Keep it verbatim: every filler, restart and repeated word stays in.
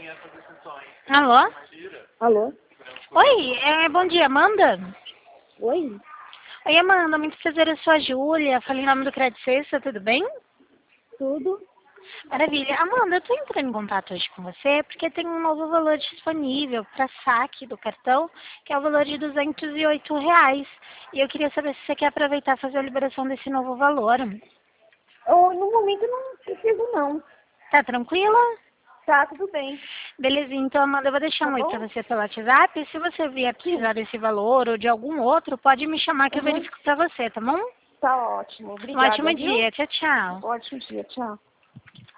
Alô? Alô? Oi, é, bom dia, Amanda? Oi? Oi, Amanda, muito prazer, eu sou a Júlia, falei em nome do Crédito Sexta, tudo bem? Tudo? Maravilha. Amanda, eu estou entrando em contato hoje com você porque tem um novo valor disponível para saque do cartão, que é o valor de duzentos e oito reais. E eu queria saber se você quer aproveitar e fazer a liberação desse novo valor. Oh, no momento eu não preciso não. Tá tranquila? Tá, tudo bem. Beleza, então, Amanda, eu vou deixar Tá um oi bom? para você pelo WhatsApp. E se você vier precisar desse valor ou de algum outro, pode me chamar que eu Uhum. verifico para você, tá bom? Tá ótimo. Um Obrigada, ótimo viu? dia. Tchau, tchau. Ótimo dia. Tchau.